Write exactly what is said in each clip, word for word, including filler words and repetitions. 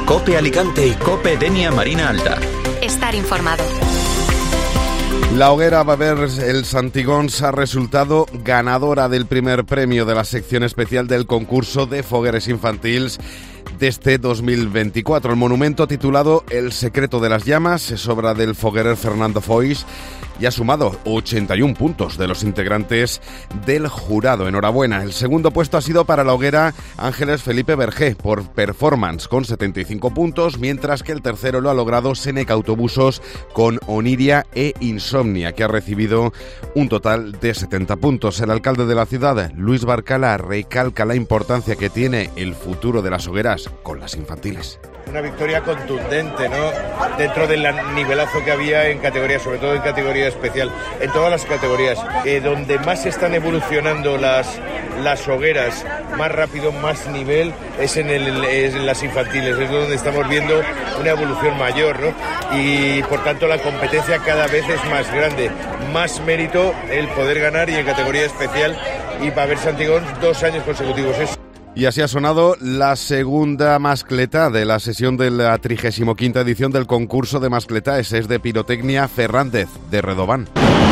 COPE Alicante y COPE Denia Marina Alta. Estar informado. La hoguera Baber el Santigons ha resultado ganadora del primer premio de la sección especial del concurso de fogueres infantiles de este dos mil veinticuatro. El monumento titulado El secreto de las llamas es obra del foguerer Fernando Foix y ha sumado ochenta y un puntos de los integrantes del jurado. Enhorabuena. El segundo puesto ha sido para la hoguera Ángeles Felipe Vergé por performance con setenta y cinco puntos, mientras que el tercero lo ha logrado Seneca Autobusos con Oniria e Insomnia, que ha recibido un total de setenta puntos. El alcalde de la ciudad, Luis Barcala, recalca la importancia que tiene el futuro de las hogueras con las infantiles. Una victoria contundente, ¿no? Dentro del nivelazo que había en categorías, sobre todo en categoría especial, en todas las categorías, eh, donde más están evolucionando las, las hogueras, más rápido, más nivel, es en, el, es en las infantiles, es donde estamos viendo una evolución mayor, ¿no? Y por tanto la competencia cada vez es más grande, más mérito el poder ganar, y en categoría especial, y para ver Santigón dos años consecutivos. Es Y así ha sonado la segunda mascletá de la sesión de la trigésima quinta edición del concurso de mascletáes. Es de pirotecnia Fernández, de Redován.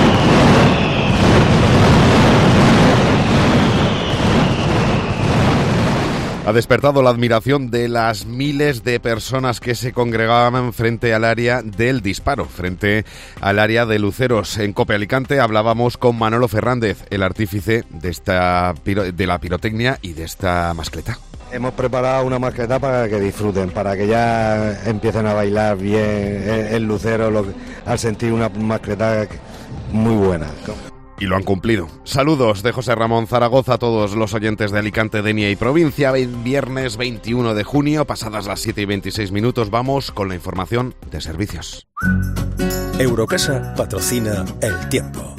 Ha despertado la admiración de las miles de personas que se congregaban frente al área del disparo, frente al área de luceros. En COPE Alicante hablábamos con Manolo Fernández, el artífice de esta de la pirotecnia y de esta mascleta. Hemos preparado una mascleta para que disfruten, para que ya empiecen a bailar bien el lucero lo, al sentir una mascleta muy buena. Y lo han cumplido. Saludos de José Ramón Zaragoza a todos los oyentes de Alicante, Denia y provincia. Viernes veintiuno de junio, pasadas las siete y veintiséis minutos, vamos con la información de servicios. Eurocasa patrocina El Tiempo.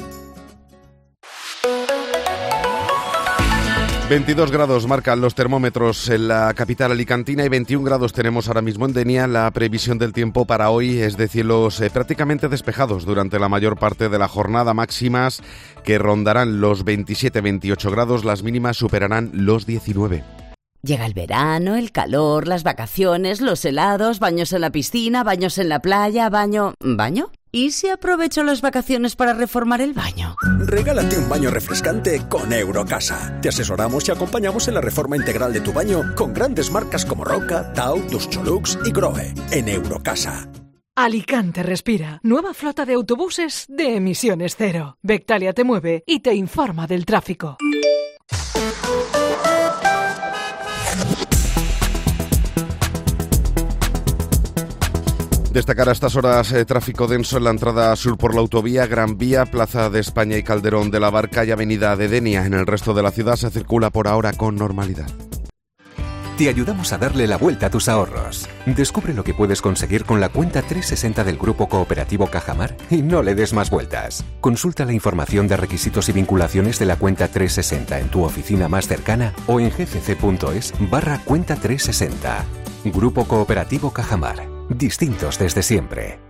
veintidós grados marcan los termómetros en la capital alicantina y veintiún grados tenemos ahora mismo en Denia. La previsión del tiempo para hoy es de cielos eh, prácticamente despejados durante la mayor parte de la jornada, máximas que rondarán los veintisiete veintiocho grados, las mínimas superarán los diecinueve. Llega el verano, el calor, las vacaciones, los helados, baños en la piscina, baños en la playa, baño... ¿Baño? ¿Y si aprovecho las vacaciones para reformar el baño? Regálate un baño refrescante con Eurocasa. Te asesoramos y acompañamos en la reforma integral de tu baño con grandes marcas como Roca, Tau, Duscholux y Grohe. En Eurocasa. Alicante respira. Nueva flota de autobuses de emisiones cero. Vectalia te mueve y te informa del tráfico. Destacar a estas horas eh, tráfico denso en la entrada sur por la autovía, Gran Vía, Plaza de España y Calderón de la Barca y Avenida de Denia. En el resto de la ciudad se circula por ahora con normalidad. Te ayudamos a darle la vuelta a tus ahorros. Descubre lo que puedes conseguir con la cuenta trescientos sesenta del Grupo Cooperativo Cajamar y no le des más vueltas. Consulta la información de requisitos y vinculaciones de la cuenta trescientos sesenta en tu oficina más cercana o en gcc.es barra cuenta trescientos sesenta. Grupo Cooperativo Cajamar. Distintos desde siempre.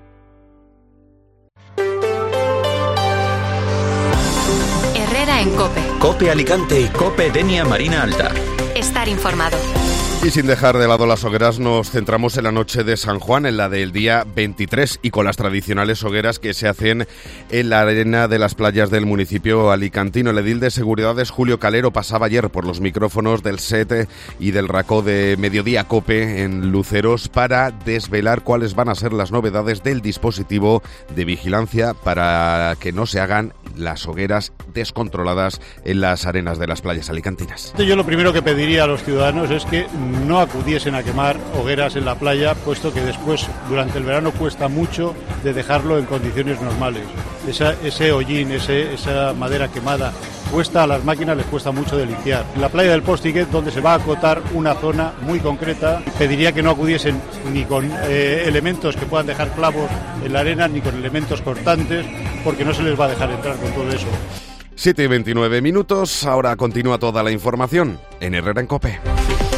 Herrera en COPE. COPE Alicante y COPE Denia Marina Alta. Estar informado. Y sin dejar de lado las hogueras, nos centramos en la noche de San Juan, en la del día veintitrés, y con las tradicionales hogueras que se hacen en la arena de las playas del municipio alicantino. El edil de Seguridades, Julio Calero, pasaba ayer por los micrófonos del S E T y del RACO de Mediodía COPE en Luceros para desvelar cuáles van a ser las novedades del dispositivo de vigilancia para que no se hagan las hogueras descontroladas en las arenas de las playas alicantinas. Yo lo primero que pediría a los ciudadanos es que no acudiesen a quemar hogueras en la playa, puesto que después, durante el verano, cuesta mucho de dejarlo en condiciones normales. Esa, ese hollín, ese, esa madera quemada, cuesta a las máquinas, les cuesta mucho de limpiar. En la playa del Postiguet, donde se va a acotar una zona muy concreta, pediría que no acudiesen ni con eh, elementos que puedan dejar clavos en la arena, ni con elementos cortantes, porque no se les va a dejar entrar con todo eso. siete y veintinueve minutos, ahora continúa toda la información en Herrera en COPE.